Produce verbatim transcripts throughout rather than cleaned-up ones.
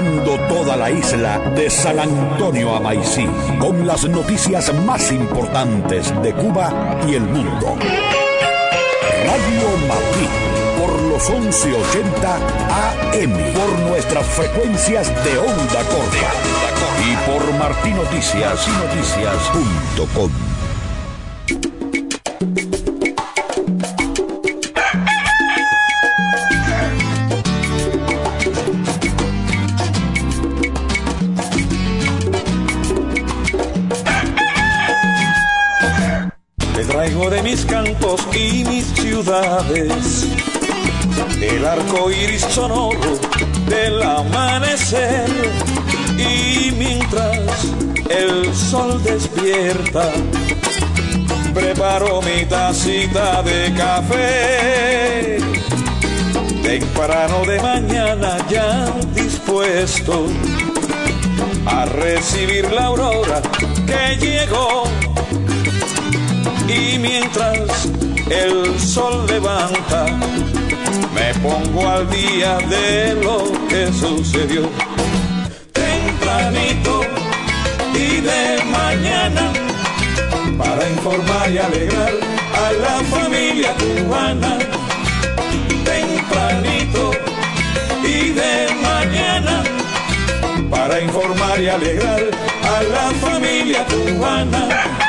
cubriendo toda la isla de San Antonio a Maicí, con las noticias más importantes de Cuba y el mundo. Radio Madrid, por los once ochenta A M, por nuestras frecuencias de onda corta y por Martí Noticias y noticias punto com. Traigo de mis campos y mis ciudades el arco iris sonoro del amanecer, y mientras el sol despierta preparo mi tacita de café. Temprano de mañana ya dispuesto a recibir la aurora que llegó. Y mientras el sol levanta, me pongo al día de lo que sucedió. Tempranito y de mañana, para informar y alegrar a la familia cubana. Tempranito y de mañana, para informar y alegrar a la familia cubana.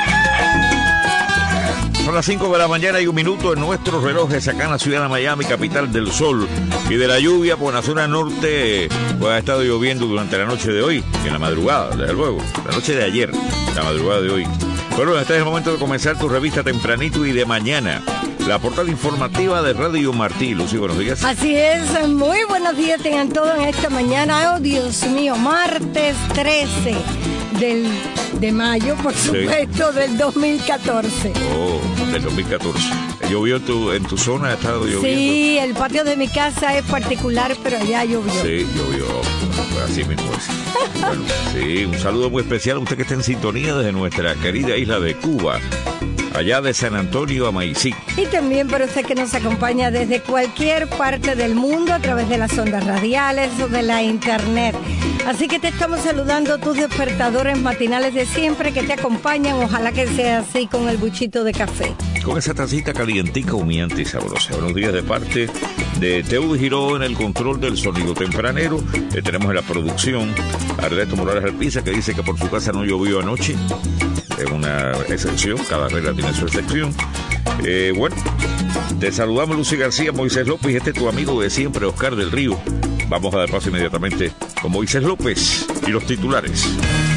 Son las cinco de la mañana y un minuto en nuestros relojes acá en la ciudad de Miami, capital del sol y de la lluvia. Por la zona norte pues ha estado lloviendo durante la noche de hoy, en la madrugada, desde luego, la noche de ayer, la madrugada de hoy. Bueno, este es el momento de comenzar tu revista tempranito y de mañana. La portada informativa de Radio Martí. Lucy, buenos días. Así es, muy buenos días tengan todos en esta mañana. Oh, Dios mío, martes trece del, de mayo, por supuesto, sí, del dos mil catorce. Oh, del dos mil catorce. ¿Llovió en tu, en tu zona? ¿Ha estado lloviendo? Sí, el patio de mi casa es particular, pero allá llovió. Sí, llovió. Pues así mismo es. Bueno, sí, un saludo muy especial a usted que está en sintonía desde nuestra querida isla de Cuba, allá de San Antonio a Maicí. Y también para usted que nos acompaña desde cualquier parte del mundo a través de las ondas radiales o de la internet. Así que te estamos saludando, tus despertadores matinales de siempre que te acompañan. Ojalá que sea así con el buchito de café. Con esa tacita calientica, humeante y sabrosa. Buenos días de parte de Teudo Giró en el control del sonido tempranero. Eh, tenemos en la producción a Ernesto Morales Alpiza, que dice que por su casa no llovió anoche. Es una excepción, cada regla tiene su excepción. Eh, bueno, te saludamos Lucy García, Moisés López y este es tu amigo de siempre, Oscar del Río. Vamos a dar paso inmediatamente con Moisés López y los titulares.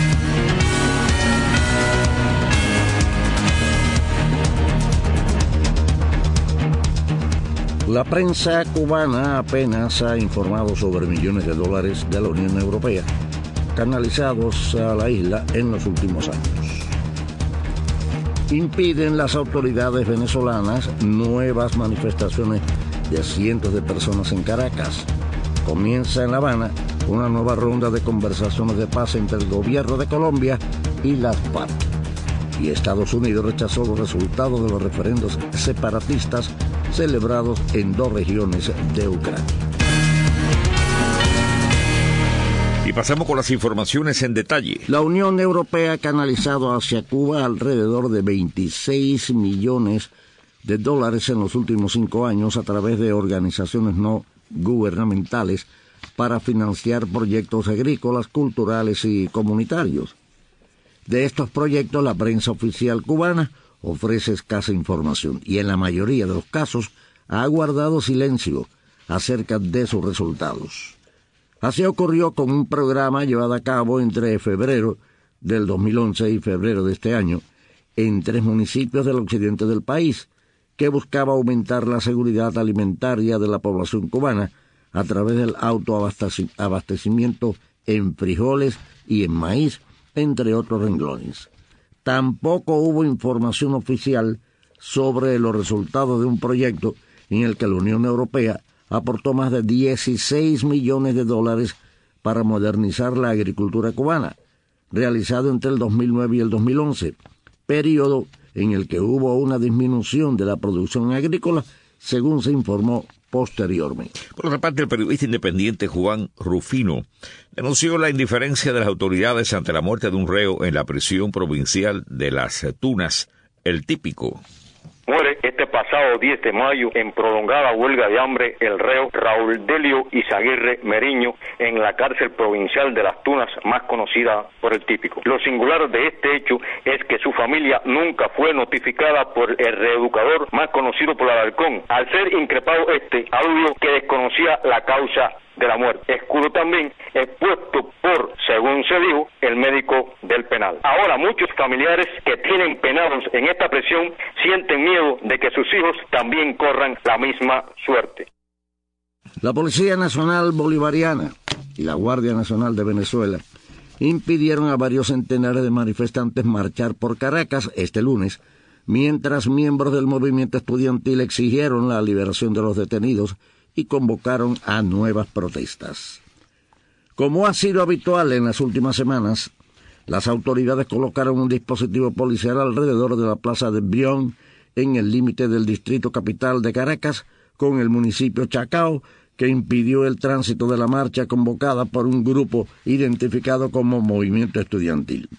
La prensa cubana apenas ha informado sobre millones de dólares de la Unión Europea canalizados a la isla en los últimos años. Impiden las autoridades venezolanas nuevas manifestaciones de cientos de personas en Caracas. Comienza en La Habana una nueva ronda de conversaciones de paz entre el gobierno de Colombia y las FARC. Y Estados Unidos rechazó los resultados de los referendos separatistas celebrados en dos regiones de Ucrania. Y pasamos con las informaciones en detalle. La Unión Europea ha canalizado hacia Cuba alrededor de veintiséis millones de dólares en los últimos cinco años a través de organizaciones no gubernamentales para financiar proyectos agrícolas, culturales y comunitarios. De estos proyectos, la prensa oficial cubana ofrece escasa información y en la mayoría de los casos ha guardado silencio acerca de sus resultados. Así ocurrió con un programa llevado a cabo entre febrero del dos mil once y febrero de este año en tres municipios del occidente del país, que buscaba aumentar la seguridad alimentaria de la población cubana a través del autoabastecimiento en frijoles y en maíz, entre otros renglones. Tampoco hubo información oficial sobre los resultados de un proyecto en el que la Unión Europea aportó más de dieciséis millones de dólares para modernizar la agricultura cubana, realizado entre el dos mil nueve y el dos mil once, periodo en el que hubo una disminución de la producción agrícola, según se informó posteriormente. Por otra parte, el periodista independiente Juan Rufino denunció la indiferencia de las autoridades ante la muerte de un reo en la prisión provincial de Las Tunas, El Típico. Muere este pasado diez de mayo en prolongada huelga de hambre el reo Raúl Delio Izaguirre Meriño en la cárcel provincial de Las Tunas, más conocida por El Típico. Lo singular de este hecho es que su familia nunca fue notificada por el reeducador más conocido por Alarcón. Al ser increpado este, aludió que desconocía la causa de la muerte. Escudo también expuesto por, según se dijo, el médico del penal. Ahora muchos familiares que tienen penados en esta prisión sienten miedo de que sus hijos también corran la misma suerte. La Policía Nacional Bolivariana y la Guardia Nacional de Venezuela impidieron a varios centenares de manifestantes marchar por Caracas este lunes, mientras miembros del movimiento estudiantil exigieron la liberación de los detenidos y convocaron a nuevas protestas. Como ha sido habitual en las últimas semanas, las autoridades colocaron un dispositivo policial alrededor de la plaza de Brión, en el límite del distrito capital de Caracas, con el municipio Chacao, que impidió el tránsito de la marcha convocada por un grupo identificado como Movimiento Estudiantil.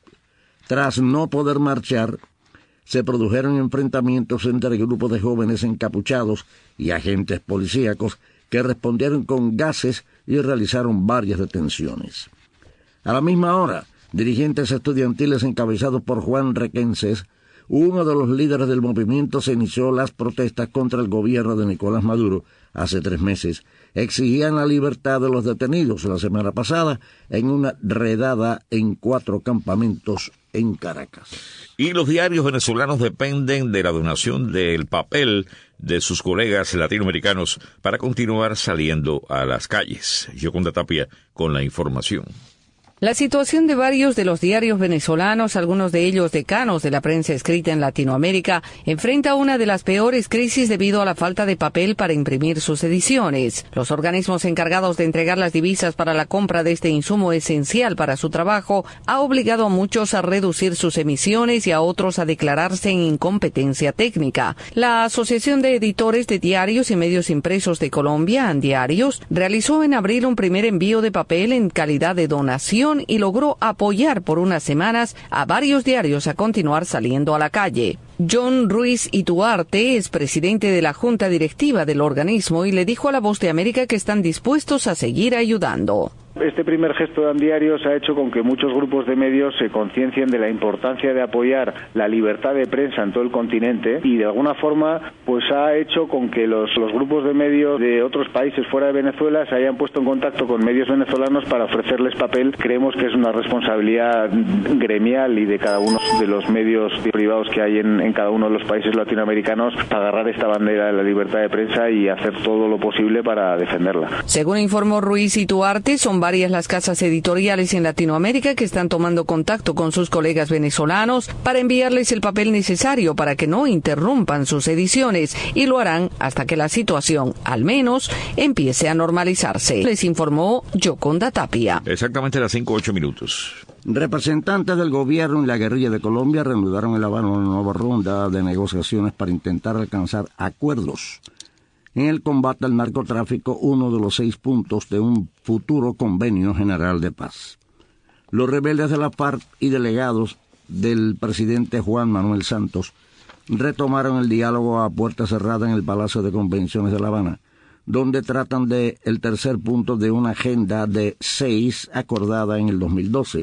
Tras no poder marchar, se produjeron enfrentamientos entre grupos de jóvenes encapuchados y agentes policíacos que respondieron con gases y realizaron varias detenciones. A la misma hora, dirigentes estudiantiles encabezados por Juan Requenses, uno de los líderes del movimiento, se inició las protestas contra el gobierno de Nicolás Maduro hace tres meses. Exigían la libertad de los detenidos la semana pasada en una redada en cuatro campamentos en Caracas. Y los diarios venezolanos dependen de la donación del papel de sus colegas latinoamericanos para continuar saliendo a las calles. Yoconda Tapia con la información. La situación de varios de los diarios venezolanos, algunos de ellos decanos de la prensa escrita en Latinoamérica, enfrenta una de las peores crisis debido a la falta de papel para imprimir sus ediciones. Los organismos encargados de entregar las divisas para la compra de este insumo esencial para su trabajo ha obligado a muchos a reducir sus emisiones y a otros a declararse en incompetencia técnica. La Asociación de Editores de Diarios y Medios Impresos de Colombia, ANDiarios, realizó en abril un primer envío de papel en calidad de donación y logró apoyar por unas semanas a varios diarios a continuar saliendo a la calle. John Ruiz Ituarte es presidente de la junta directiva del organismo y le dijo a La Voz de América que están dispuestos a seguir ayudando. Este primer gesto de ANDiarios ha hecho con que muchos grupos de medios se conciencien de la importancia de apoyar la libertad de prensa en todo el continente y de alguna forma pues ha hecho con que los, los grupos de medios de otros países fuera de Venezuela se hayan puesto en contacto con medios venezolanos para ofrecerles papel. Creemos que es una responsabilidad gremial y de cada uno de los medios privados que hay en, en cada uno de los países latinoamericanos para agarrar esta bandera de la libertad de prensa y hacer todo lo posible para defenderla. Según informó Ruiz Ituarte, son varias las casas editoriales en Latinoamérica que están tomando contacto con sus colegas venezolanos para enviarles el papel necesario para que no interrumpan sus ediciones y lo harán hasta que la situación, al menos, empiece a normalizarse. Les informó Yoconda Tapia. Exactamente a las cinco ocho minutos. Representantes del gobierno y la guerrilla de Colombia reanudaron en La Habana una nueva ronda de negociaciones para intentar alcanzar acuerdos en el combate al narcotráfico, uno de los seis puntos de un futuro convenio general de paz. Los rebeldes de la FARC y delegados del presidente Juan Manuel Santos retomaron el diálogo a puerta cerrada en el Palacio de Convenciones de La Habana, donde tratan de el tercer punto de una agenda de seis acordada en el dos mil doce.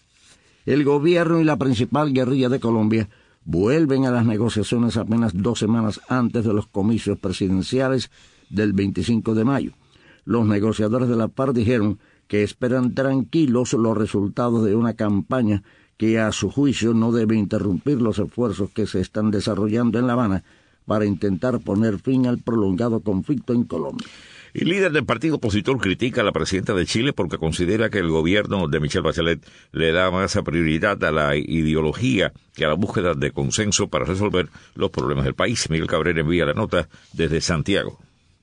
El gobierno y la principal guerrilla de Colombia vuelven a las negociaciones apenas dos semanas antes de los comicios presidenciales del veinticinco de mayo. Los negociadores de la FARC dijeron que esperan tranquilos los resultados de una campaña que a su juicio no debe interrumpir los esfuerzos que se están desarrollando en La Habana para intentar poner fin al prolongado conflicto en Colombia. El líder del partido opositor critica a la presidenta de Chile porque considera que el gobierno de Michelle Bachelet le da más prioridad a la ideología que a la búsqueda de consenso para resolver los problemas del país. Miguel Cabrera envía la nota desde Santiago.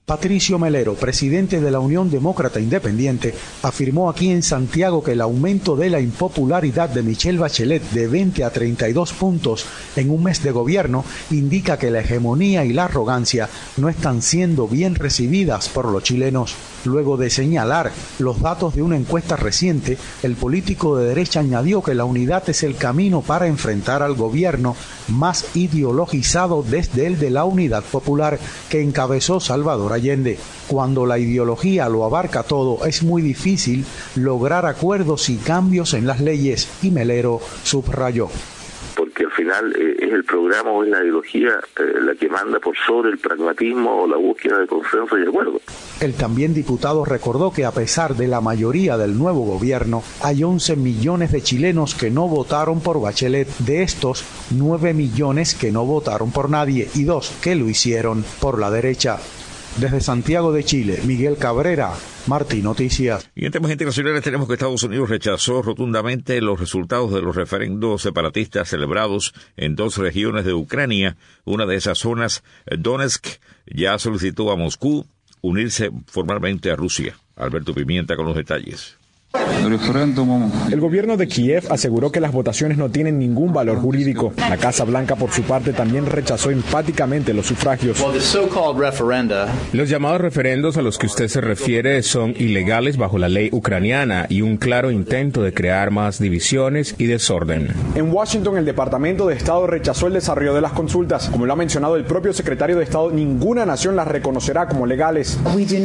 Patricio Melero, presidente de la Unión Demócrata Independiente, afirmó aquí en Santiago que el aumento de la impopularidad de Michelle Bachelet de veinte a treinta y dos puntos en un mes de gobierno indica que la hegemonía y la arrogancia no están siendo bien recibidas por los chilenos. Luego de señalar los datos de una encuesta reciente, el político de derecha añadió que la unidad es el camino para enfrentar al gobierno más ideologizado desde el de la Unidad Popular que encabezó Salvador Allende. Cuando la ideología lo abarca todo, es muy difícil lograr acuerdos y cambios en las leyes, y Melero subrayó. Porque al final eh, es el programa o es la ideología eh, la que manda por sobre el pragmatismo o la búsqueda de consenso y acuerdo. El también diputado recordó que a pesar de la mayoría del nuevo gobierno, hay once millones de chilenos que no votaron por Bachelet. De estos, nueve millones que no votaron por nadie y dos que lo hicieron por la derecha. Desde Santiago de Chile, Miguel Cabrera, Martí Noticias. Y en temas internacionales tenemos que Estados Unidos rechazó rotundamente los resultados de los referendos separatistas celebrados en dos regiones de Ucrania. Una de esas zonas, Donetsk, ya solicitó a Moscú unirse formalmente a Rusia. Alberto Pimienta con los detalles. El gobierno de Kiev aseguró que las votaciones no tienen ningún valor jurídico. La Casa Blanca, por su parte, también rechazó enfáticamente los sufragios. Los llamados referendos a los que usted se refiere son ilegales bajo la ley ucraniana y un claro intento de crear más divisiones y desorden. En Washington, el Departamento de Estado rechazó el desarrollo de las consultas. Como lo ha mencionado el propio secretario de Estado, ninguna nación las reconocerá como legales.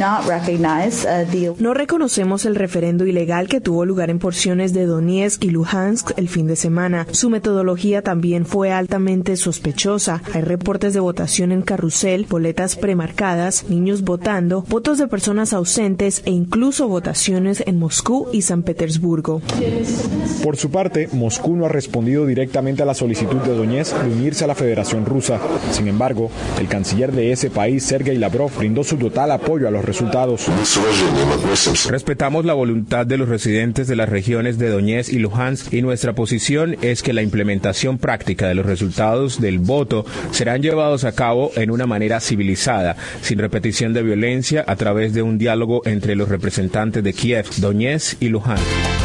No reconocemos el referendo ilegal que tuvo lugar en porciones de Donetsk y Luhansk el fin de semana. Su metodología también fue altamente sospechosa. Hay reportes de votación en carrusel, boletas premarcadas, niños votando, votos de personas ausentes e incluso votaciones en Moscú y San Petersburgo. Por su parte, Moscú no ha respondido directamente a la solicitud de Donetsk de unirse a la Federación Rusa. Sin embargo, el canciller de ese país, Sergei Lavrov, brindó su total apoyo a los resultados. Respetamos la voluntad de los residentes de las regiones de Donetsk y Luhansk y nuestra posición es que la implementación práctica de los resultados del voto serán llevados a cabo en una manera civilizada, sin repetición de violencia, a través de un diálogo entre los representantes de Kiev, Donetsk y Luhansk.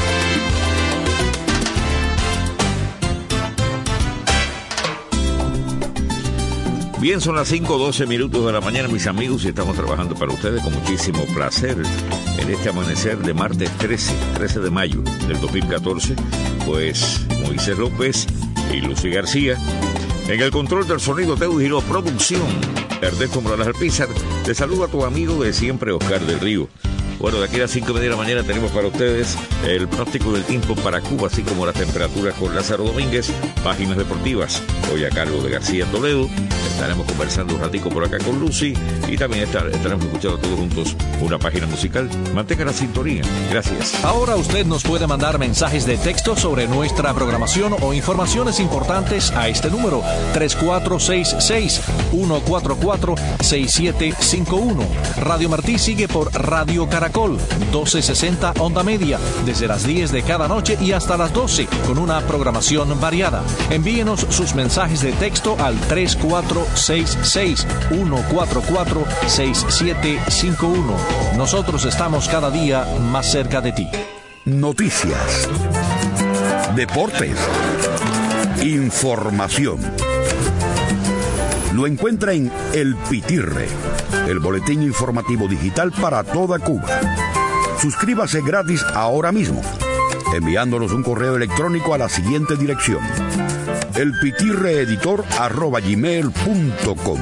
Bien, son las cinco doce minutos de la mañana, mis amigos, y estamos trabajando para ustedes con muchísimo placer en este amanecer de martes trece de mayo del dos mil catorce. Pues Moisés López y Lucy García. En el control del sonido, Teo Giró, producción, Ernesto Morales Alpizar. Te saluda a tu amigo de siempre, Oscar del Río. Bueno, de aquí a las cinco y media de la mañana tenemos para ustedes el pronóstico del tiempo para Cuba, así como las temperaturas con Lázaro Domínguez, páginas deportivas, hoy a cargo de García Toledo. Estaremos conversando un ratico por acá con Lucy y también estar, estaremos escuchando todos juntos una página musical. Mantenga la sintonía. Gracias. Ahora usted nos puede mandar mensajes de texto sobre nuestra programación o informaciones importantes a este número tres cuatro seis seis, uno cuatro cuatro, seis siete cinco uno. Radio Martí sigue por Radio Caracol, doce sesenta onda media, desde las diez de cada noche y hasta las doce, con una programación variada. Envíenos sus mensajes de texto al tres cuatro seis seis, uno cuatro cuatro, seis siete cinco uno. Nosotros estamos cada día más cerca de ti. Noticias, deportes, información. Lo encuentra en El Pitirre, el boletín informativo digital para toda Cuba. Suscríbase gratis ahora mismo, enviándonos un correo electrónico a la siguiente dirección: elpitirreeditor arroba gmail punto com.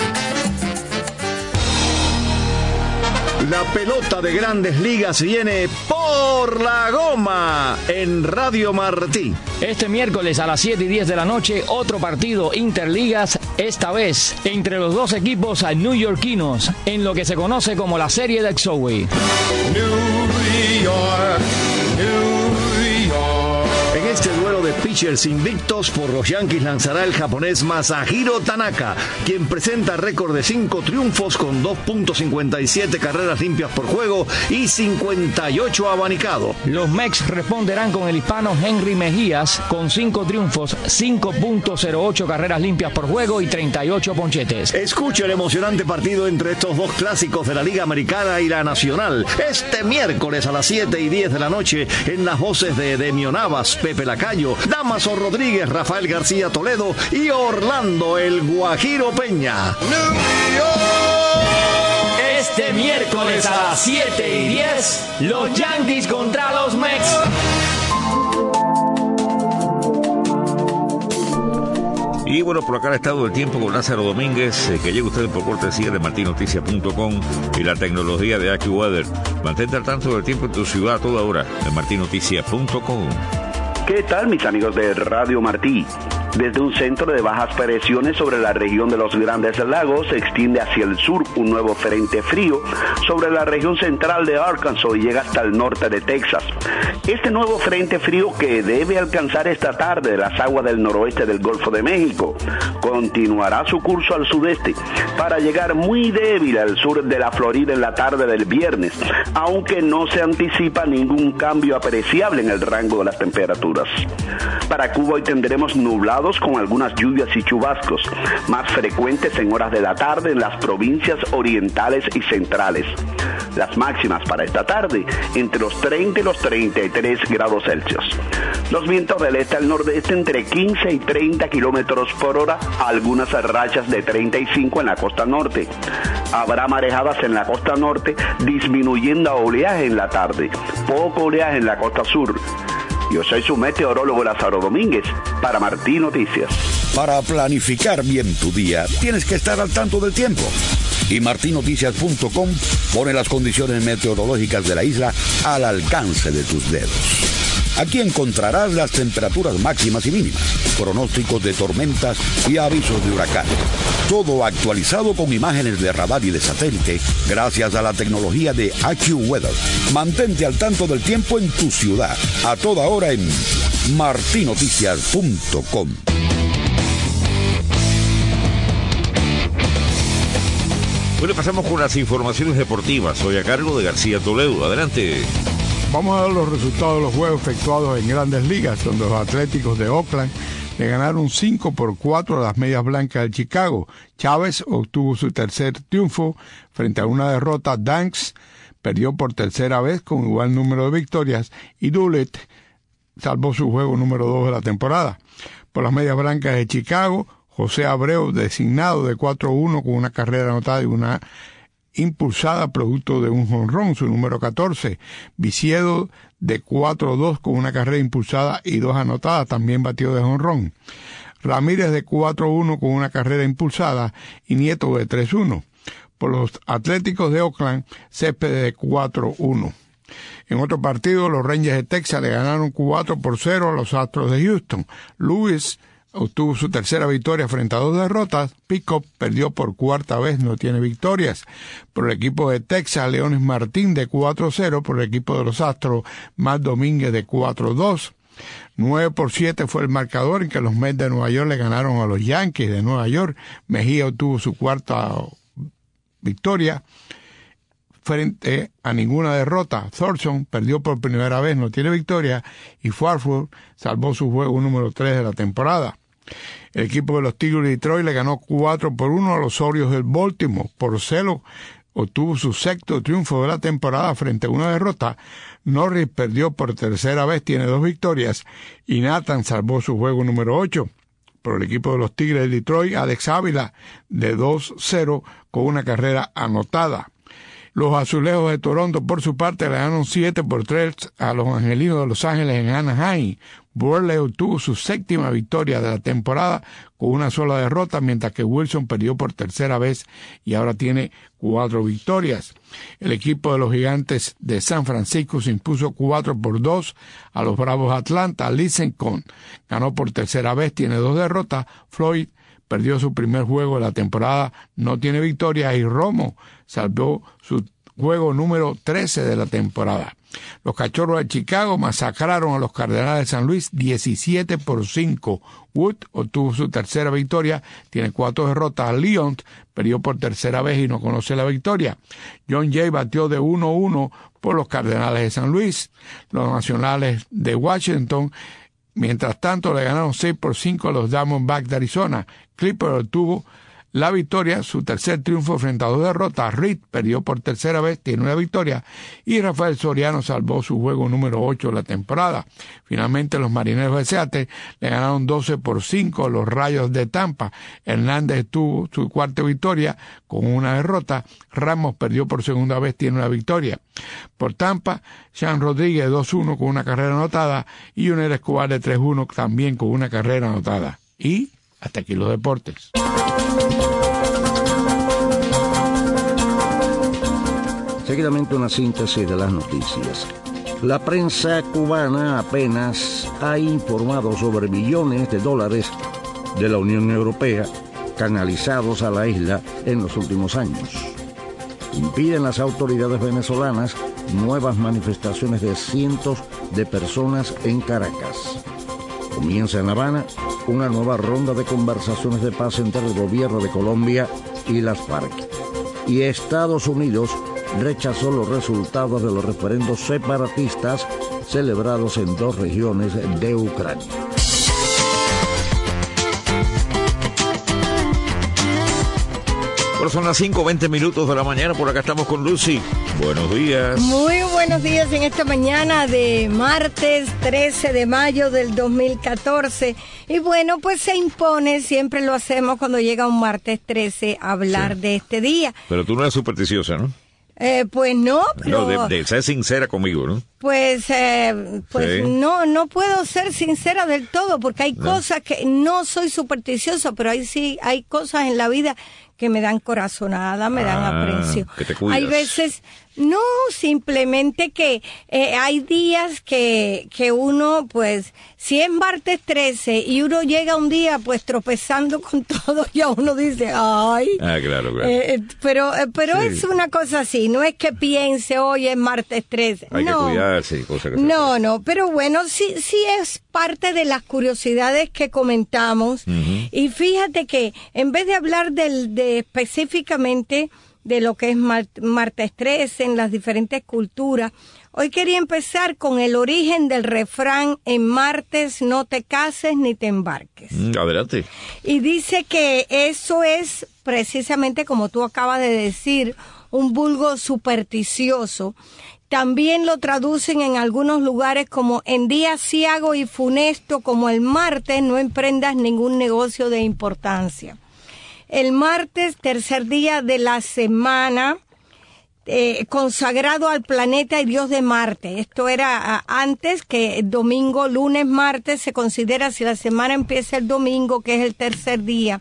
La pelota de Grandes Ligas viene por la goma en Radio Martí. Este miércoles a las siete y diez de la noche, otro partido Interligas, esta vez entre los dos equipos neoyorquinos, en lo que se conoce como la Serie del Subway. New York, New York. En este duelo de pitchers invictos, por los Yankees lanzará el japonés Masahiro Tanaka, quien presenta récord de cinco triunfos con dos punto cincuenta y siete carreras limpias por juego y cincuenta y ocho abanicado. Los Mex responderán con el hispano Henry Mejías con cinco triunfos, cinco punto cero ocho carreras limpias por juego y treinta y ocho ponchetes. Escucha el emocionante partido entre estos dos clásicos de la Liga Americana y la Nacional este miércoles a las siete y diez de la noche en las voces de Demio Navas, Pepe Lacayo, Damaso Rodríguez, Rafael García Toledo y Orlando el Guajiro Peña. Este miércoles a las siete y diez, los Yankees contra los Mex. Y bueno, por acá el estado del tiempo con Lázaro Domínguez, eh, que llega usted por cortesía de martin noticias punto com y la tecnología de AccuWeather. Mantente al tanto del tiempo en tu ciudad a toda hora de martin noticias punto com. ¿Qué tal, mis amigos de Radio Martí? Desde un centro de bajas presiones sobre la región de los Grandes Lagos se extiende hacia el sur un nuevo frente frío sobre la región central de Arkansas y llega hasta el norte de Texas. Este nuevo frente frío, que debe alcanzar esta tarde las aguas del noroeste del Golfo de México, continuará su curso al sudeste para llegar muy débil al sur de la Florida en la tarde del viernes, aunque no se anticipa ningún cambio apreciable en el rango de las temperaturas. Para Cuba hoy tendremos nublado con algunas lluvias y chubascos, más frecuentes en horas de la tarde en las provincias orientales y centrales. Las máximas para esta tarde, entre los treinta y los treinta y tres grados Celsius. Los vientos del este al nordeste entre quince y treinta kilómetros por hora, algunas rachas de treinta y cinco en la costa norte. Habrá marejadas en la costa norte, disminuyendo a oleaje en la tarde, poco oleaje en la costa sur. Yo soy su meteorólogo Lázaro Domínguez, para Martín Noticias. Para planificar bien tu día, tienes que estar al tanto del tiempo. Y martin noticias punto com pone las condiciones meteorológicas de la isla al alcance de tus dedos. Aquí encontrarás las temperaturas máximas y mínimas, pronósticos de tormentas y avisos de huracanes. Todo actualizado con imágenes de radar y de satélite, gracias a la tecnología de AccuWeather. Mantente al tanto del tiempo en tu ciudad, a toda hora en martin noticias punto com. Bueno, pasamos con las informaciones deportivas. Hoy a cargo de García Toledo. Adelante. Vamos a ver los resultados de los juegos efectuados en Grandes Ligas, donde los Atléticos de Oakland le ganaron cinco por cuatro a las Medias Blancas de Chicago. Chávez obtuvo su tercer triunfo frente a una derrota. Danks perdió por tercera vez con igual número de victorias y Doolittle salvó su juego número dos de la temporada. Por las Medias Blancas de Chicago, José Abreu, designado de cuatro uno con una carrera anotada y una impulsada producto de un jonrón, su número catorce. Viciedo de cuatro dos con una carrera impulsada y dos anotadas, también batió de jonrón. Ramírez de cuatro uno con una carrera impulsada y Nieto de tres uno. Por los Atléticos de Oakland, Céspedes de cuatro uno. En otro partido, los Rangers de Texas le ganaron cuatro por cero a los Astros de Houston. Lewis obtuvo su tercera victoria frente a dos derrotas. Pickup perdió por cuarta vez, no tiene victorias. Por el equipo de Texas, Leones Martín de cuatro cero. Por el equipo de los Astros, Matt Domínguez de cuatro dos. nueve por siete fue el marcador en que los Mets de Nueva York le ganaron a los Yankees de Nueva York. Mejía obtuvo su cuarta victoria frente a ninguna derrota. Thorson perdió por primera vez, no tiene victoria. Y Farford salvó su juego número tres de la temporada. El equipo de los Tigres de Detroit le ganó cuatro por uno a los Orioles del Baltimore. Porcello obtuvo su sexto triunfo de la temporada frente a una derrota. Norris perdió por tercera vez, tiene dos victorias. Y Nathan salvó su juego número ocho. Por el equipo de los Tigres de Detroit, Alex Ávila de dos cero con una carrera anotada. Los Azulejos de Toronto, por su parte, le ganaron siete por tres a los Angelinos de Los Ángeles en Anaheim. Burley obtuvo su séptima victoria de la temporada con una sola derrota, mientras que Wilson perdió por tercera vez y ahora tiene cuatro victorias. El equipo de los Gigantes de San Francisco se impuso cuatro por dos a los Bravos de Atlanta. Lincecum ganó por tercera vez, tiene dos derrotas. Floyd perdió su primer juego de la temporada, no tiene victoria, y Romo salvó su juego número trece de la temporada. Los Cachorros de Chicago masacraron a los Cardenales de San Luis diecisiete por cinco. Wood obtuvo su tercera victoria, tiene cuatro derrotas. Leon perdió por tercera vez y no conoce la victoria. John Jay batió de uno a uno por los Cardenales de San Luis. Los Nacionales de Washington, mientras tanto, le ganaron seis por cinco a los Diamondbacks de Arizona. Clipper obtuvo la victoria, su tercer triunfo frente a dos derrotas. Reed perdió por tercera vez, tiene una victoria, y Rafael Soriano salvó su juego número ocho de la temporada. Finalmente, los Marineros de Seattle le ganaron doce por cinco a los Rayos de Tampa. Hernández tuvo su cuarta victoria con una derrota. Ramos perdió por segunda vez, tiene una victoria. Por Tampa, Sean Rodríguez dos uno con una carrera anotada y Yuniel Escobar de tres uno también con una carrera anotada. Y hasta aquí los deportes. Seguidamente una síntesis de las noticias. La prensa cubana apenas ha informado sobre millones de dólares de la Unión Europea canalizados a la isla en los últimos años. Impiden las autoridades venezolanas nuevas manifestaciones de cientos de personas en Caracas. Comienza en La Habana una nueva ronda de conversaciones de paz entre el gobierno de Colombia y las FARC. Y Estados Unidos rechazó los resultados de los referendos separatistas celebrados en dos regiones de Ucrania. Bueno, son las cinco veinte minutos de la mañana, por acá estamos con Lucy. Buenos días. Muy buenos días en esta mañana de martes trece de mayo del dos mil catorce. Y bueno, pues se impone, siempre lo hacemos cuando llega un martes trece, a hablar sí. de este día. Pero tú no eres supersticiosa, ¿no? Eh, pues no, pero... No, de, de ser sincera conmigo, ¿no? Pues, eh, pues sí. no, no puedo ser sincera del todo, porque hay no. cosas que no soy supersticiosa, pero hay sí, hay cosas en la vida que me dan corazonada, me dan ah, aprecio. Que te cuidas. Hay veces, no, simplemente que eh, hay días que, que uno, pues, si es martes trece y uno llega un día, pues, tropezando con todo, ya uno dice, ay. Ah, claro, claro. Eh, pero eh, pero sí. es una cosa así, no es que piense, hoy es martes trece. Hay no. que cuidarse, cosas que No, no, pero bueno, sí, sí es parte de las curiosidades que comentamos. Uh-huh. Y fíjate que en vez de hablar del, de específicamente de lo que es mar, martes trece en las diferentes culturas, hoy quería empezar con el origen del refrán: en martes no te cases ni te embarques. Mm, adelante. Y dice que eso es precisamente, como tú acabas de decir, un vulgo supersticioso. También lo traducen en algunos lugares como: en día ciago y funesto como el martes, no emprendas ningún negocio de importancia. El martes, tercer día de la semana, eh, consagrado al planeta y dios de Marte. Esto era uh, antes que domingo, lunes, martes, se considera, si la semana empieza el domingo, que es el tercer día.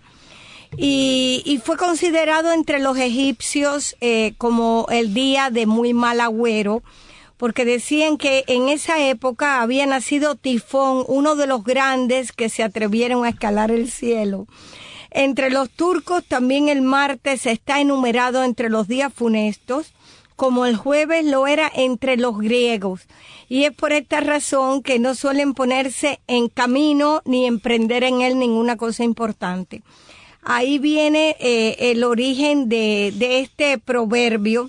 Y, y fue considerado entre los egipcios eh, como el día de muy mal agüero, porque decían que en esa época había nacido Tifón, uno de los grandes que se atrevieron a escalar el cielo. Entre los turcos también el martes está enumerado entre los días funestos, como el jueves lo era entre los griegos. Y es por esta razón que no suelen ponerse en camino ni emprender en él ninguna cosa importante. Ahí viene eh, el origen de, de este proverbio.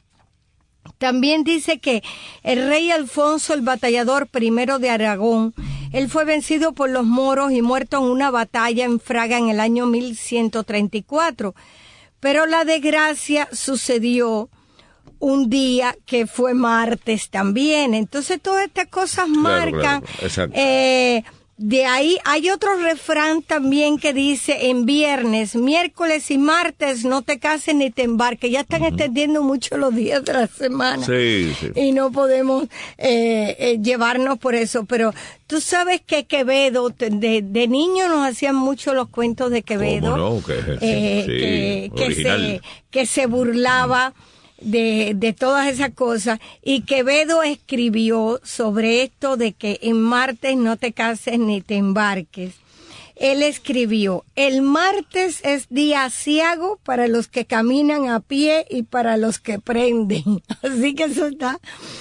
También dice que el rey Alfonso, el batallador primero de Aragón, él fue vencido por los moros y muerto en una batalla en Fraga en el año mil ciento treinta y cuatro. Pero la desgracia sucedió un día que fue martes también. Entonces todas estas cosas marcan. Claro, claro. Eh, de ahí hay otro refrán también que dice: en viernes, miércoles y martes no te cases ni te embarques. Ya están uh-huh. extendiendo mucho los días de la semana. Sí, sí. Y no podemos eh, eh, llevarnos por eso. Pero tú sabes que Quevedo, de, de niño nos hacían mucho los cuentos de Quevedo. ¿Cómo no? Que, eh, sí, que, que, se, que se burlaba de, de todas esas cosas, y Quevedo escribió sobre esto de que en martes no te cases ni te embarques. él escribió, el martes es día aciago para los que caminan a pie y para los que prenden. Así que eso está.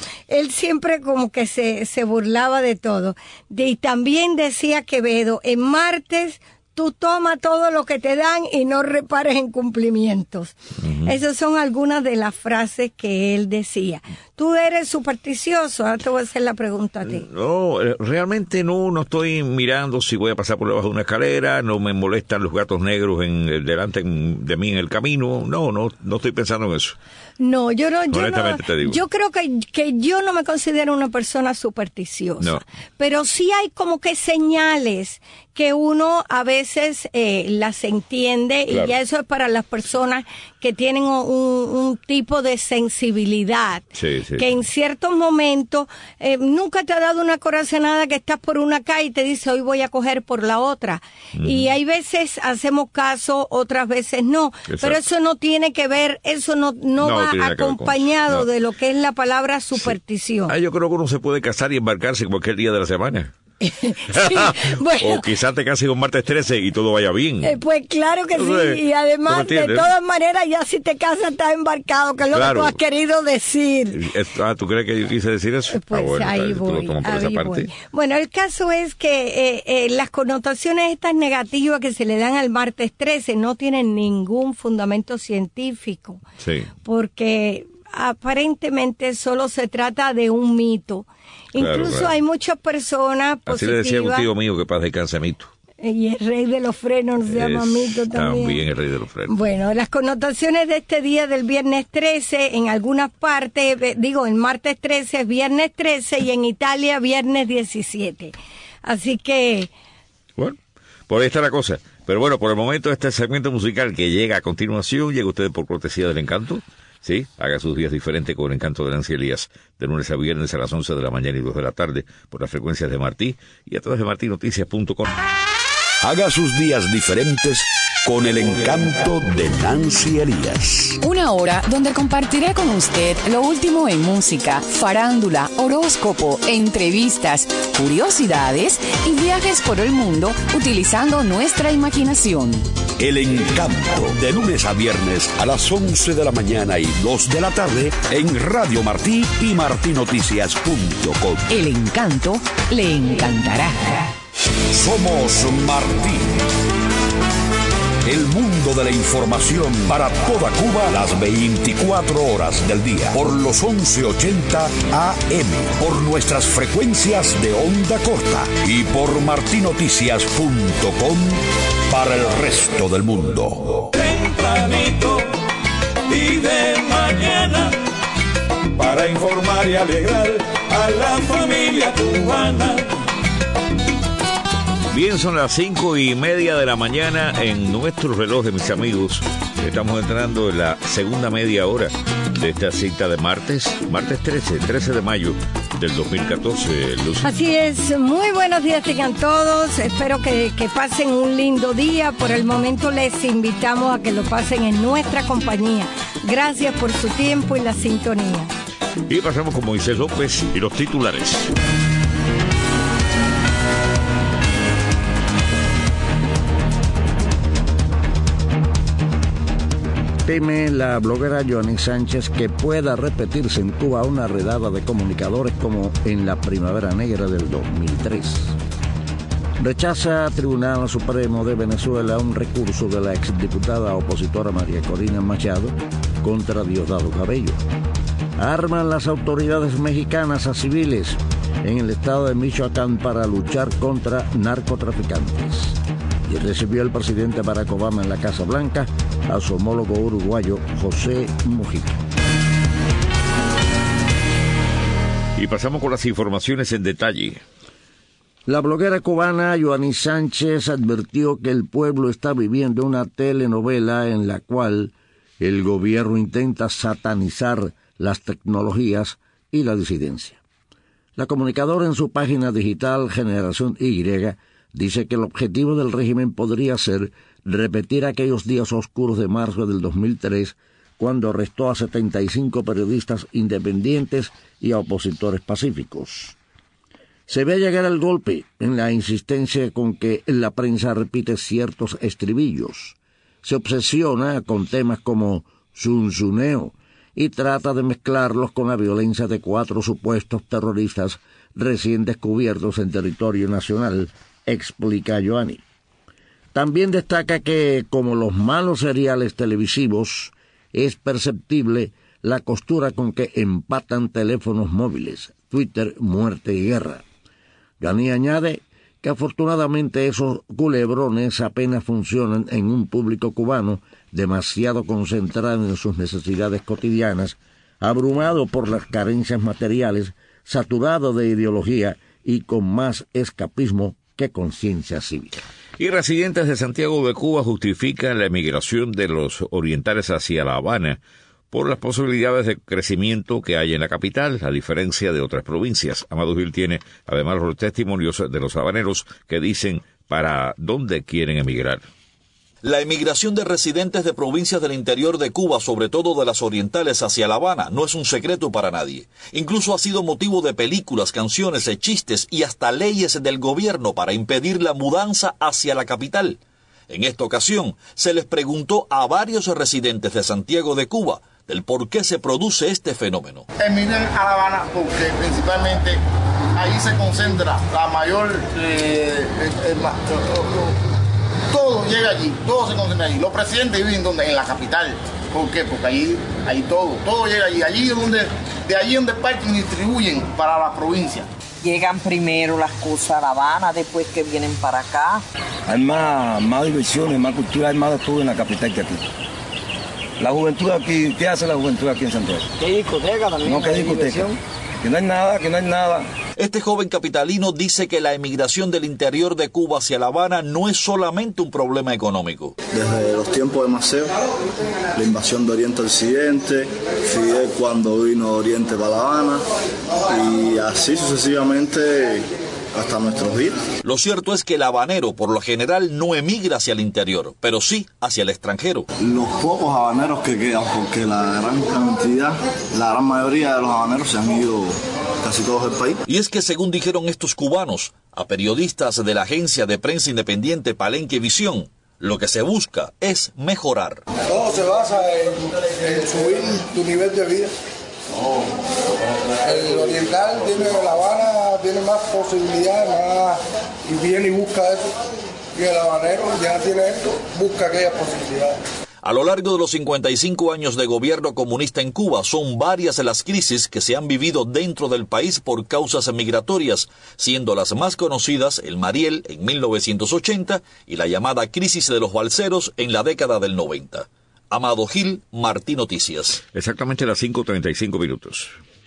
Él siempre como que se, se burlaba de todo. De, y también decía Quevedo, en martes tú toma todo lo que te dan y no repares en cumplimientos. Uh-huh. Esas son algunas de las frases que él decía. ¿Tú eres supersticioso? Ahora te voy a hacer la pregunta a ti. No, realmente no, no estoy mirando si voy a pasar por debajo de una escalera, no me molestan los gatos negros en delante de mí en el camino. No, no, no estoy pensando en eso. No, yo no, yo no, te digo. Yo creo que, que yo no me considero una persona supersticiosa. No. Pero sí hay como que señales que uno a veces eh, las entiende, claro. Y ya eso es para las personas que tienen un, un tipo de sensibilidad. Sí, sí. Que en ciertos momentos eh, nunca te ha dado una corazonada que estás por una calle y te dice hoy voy a coger por la otra. Mm. Y hay veces hacemos caso, otras veces no. Exacto. Pero eso no tiene que ver, eso no, no, no va acompañado no. de lo que es la palabra superstición. Sí. Ah, yo creo que uno se puede casar y embarcarse cualquier día de la semana. Sí, bueno, o quizás te cases un martes trece y todo vaya bien. Eh, pues claro que Entonces, sí, y además de todas maneras ya si te casas estás embarcado, que es claro. lo que tú has querido decir. Ah, ¿tú crees que yo quise decir eso? Pues ah, bueno, ahí voy, por ahí esa voy. Parte. Bueno, el caso es que eh, eh, las connotaciones estas negativas que se le dan al martes trece no tienen ningún fundamento científico. Sí. Porque aparentemente solo se trata de un mito. Claro, Incluso claro. hay muchas personas positivas. Así le decía un tío mío que paz descanse Mito. Y el rey de los frenos se llama Mito también. También el rey de los frenos. Bueno, las connotaciones de este día del viernes trece, en algunas partes, digo, en martes trece es viernes trece y en Italia viernes diecisiete. Así que... Bueno, por ahí está la cosa. Pero bueno, por el momento este segmento musical que llega a continuación, llega usted por cortesía del Encanto. Sí, haga sus días diferentes con el Encanto de Nancy Elías, de lunes a viernes a las once de la mañana y dos de la tarde, por las frecuencias de Martí y a través de martí noticias punto com. Haga sus días diferentes con el Encanto de Nancy Elías. Una hora donde compartiré con usted lo último en música, farándula, horóscopo, entrevistas, curiosidades y viajes por el mundo utilizando nuestra imaginación. El Encanto, de lunes a viernes a las once de la mañana y dos de la tarde en Radio Martí y martí noticias punto com. El Encanto le encantará. Somos Martí. El mundo de la información para toda Cuba las veinticuatro horas del día. Por los once ochenta A M. Por nuestras frecuencias de onda corta. Y por martí noticias punto com para el resto del mundo. Tempranito y de mañana para informar y alegrar a la familia cubana. Bien, son las cinco y media de la mañana en nuestro reloj, de mis amigos. Estamos entrando en la segunda media hora de esta cita de martes, martes trece, trece de mayo del dos mil catorce, Lucy. Así es, muy buenos días tengan todos, espero que, que pasen un lindo día. Por el momento les invitamos a que lo pasen en nuestra compañía. Gracias por su tiempo y la sintonía. Y pasamos con Moisés López y los titulares. Teme la bloguera Joanny Sánchez que pueda repetirse en Cuba una redada de comunicadores como en la Primavera Negra del dos mil tres. Rechaza Tribunal Supremo de Venezuela un recurso de la exdiputada opositora María Corina Machado contra Diosdado Cabello. Arman las autoridades mexicanas a civiles en el estado de Michoacán para luchar contra narcotraficantes. Y recibió el presidente Barack Obama en la Casa Blanca a su homólogo uruguayo José Mujica. Y pasamos con las informaciones en detalle. La bloguera cubana Joanny Sánchez advirtió que el pueblo está viviendo una telenovela en la cual el gobierno intenta satanizar las tecnologías y la disidencia. La comunicadora en su página digital Generación Y dice que el objetivo del régimen podría ser repetir aquellos días oscuros de marzo del dos mil tres, cuando arrestó a setenta y cinco periodistas independientes y a opositores pacíficos. Se ve llegar el golpe en la insistencia con que la prensa repite ciertos estribillos. Se obsesiona con temas como zunzuneo y trata de mezclarlos con la violencia de cuatro supuestos terroristas recién descubiertos en territorio nacional, explica Joanny. También destaca que, como los malos seriales televisivos, es perceptible la costura con que empatan teléfonos móviles, Twitter, muerte y guerra. Joanny añade que afortunadamente esos culebrones apenas funcionan en un público cubano demasiado concentrado en sus necesidades cotidianas, abrumado por las carencias materiales, saturado de ideología y con más escapismo que conciencia cívica. Y residentes de Santiago de Cuba justifican la emigración de los orientales hacia La Habana por las posibilidades de crecimiento que hay en la capital, a diferencia de otras provincias. Amado Gil tiene además los testimonios de los habaneros que dicen para dónde quieren emigrar. La emigración de residentes de provincias del interior de Cuba, sobre todo de las orientales hacia La Habana, no es un secreto para nadie. Incluso ha sido motivo de películas, canciones, chistes y hasta leyes del gobierno para impedir la mudanza hacia la capital. En esta ocasión, se les preguntó a varios residentes de Santiago de Cuba del por qué se produce este fenómeno. Emigran a La Habana porque principalmente ahí se concentra la mayor... Eh, el, el, el, todo llega allí, todo se concentra allí. Los presidentes viven donde, en la capital. ¿Por qué? Porque allí, ahí todo, todo llega allí. Allí es donde, de allí donde parten y distribuyen para la provincia. Llegan primero las cosas a La Habana, después que vienen para acá. Hay más, más diversiones, más cultura, hay más de todo en la capital que aquí. La juventud aquí, ¿qué hace la juventud aquí en Santiago? ¿Qué discoteca también? No, ¿qué discoteca? Que no hay nada, que no hay nada. Este joven capitalino dice que la emigración del interior de Cuba hacia La Habana no es solamente un problema económico. Desde los tiempos de Maceo, la invasión de Oriente Occidente, Fidel cuando vino de Oriente para La Habana, y así sucesivamente hasta nuestros días. Lo cierto es que el habanero por lo general no emigra hacia el interior, pero sí hacia el extranjero. Los pocos habaneros que quedan, porque la gran cantidad, la gran mayoría de los habaneros se han ido casi todos del país. Y es que según dijeron estos cubanos a periodistas de la agencia de prensa independiente Palenque Visión, lo que se busca es mejorar. Todo se basa en, en subir tu nivel de vida. El oriental tiene, La Habana tiene más posibilidades, más, y viene y busca eso, y el habanero ya tiene esto, busca aquellas posibilidades. A lo largo de los cincuenta y cinco años de gobierno comunista en Cuba, son varias las crisis que se han vivido dentro del país por causas migratorias, siendo las más conocidas el Mariel en mil novecientos ochenta y la llamada crisis de los balseros en la década del noventa. Amado Gil, Martí Noticias. Exactamente a las cinco treinta y cinco minutos.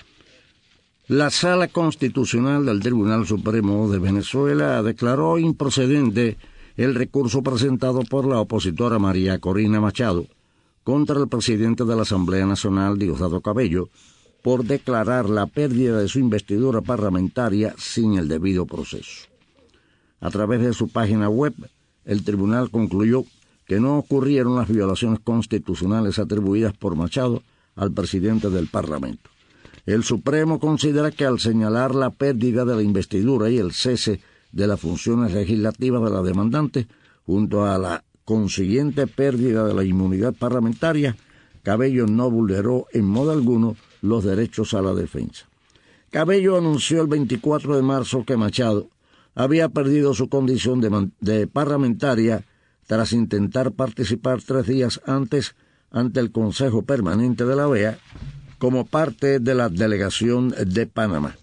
La Sala Constitucional del Tribunal Supremo de Venezuela declaró improcedente el recurso presentado por la opositora María Corina Machado contra el presidente de la Asamblea Nacional, Diosdado Cabello, por declarar la pérdida de su investidura parlamentaria sin el debido proceso. A través de su página web, el tribunal concluyó que no ocurrieron las violaciones constitucionales atribuidas por Machado al presidente del Parlamento. El Supremo considera que al señalar la pérdida de la investidura y el cese de las funciones legislativas de la demandante, junto a la consiguiente pérdida de la inmunidad parlamentaria, Cabello no vulneró en modo alguno los derechos a la defensa. Cabello anunció el veinticuatro de marzo que Machado había perdido su condición de, de parlamentaria tras intentar participar tres días antes ante el Consejo Permanente de la O E A como parte de la delegación de Panamá.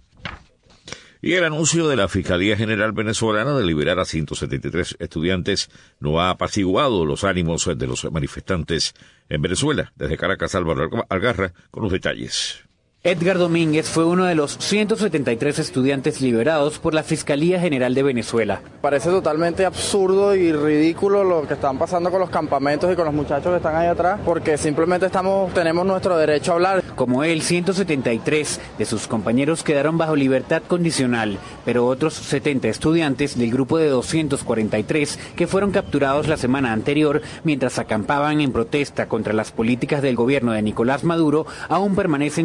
Y el anuncio de la Fiscalía General Venezolana de liberar a ciento setenta y tres estudiantes no ha apaciguado los ánimos de los manifestantes en Venezuela. Desde Caracas, Álvaro Algarra con los detalles. Edgar Domínguez fue uno de los ciento setenta y tres estudiantes liberados por la Fiscalía General de Venezuela. Parece totalmente absurdo y ridículo lo que están pasando con los campamentos y con los muchachos que están ahí atrás, porque simplemente estamos, tenemos nuestro derecho a hablar. Como él, ciento setenta y tres de sus compañeros quedaron bajo libertad condicional, pero otros setenta estudiantes del grupo de doscientos cuarenta y tres que fueron capturados la semana anterior mientras acampaban en protesta contra las políticas del gobierno de Nicolás Maduro aún permanecen tras las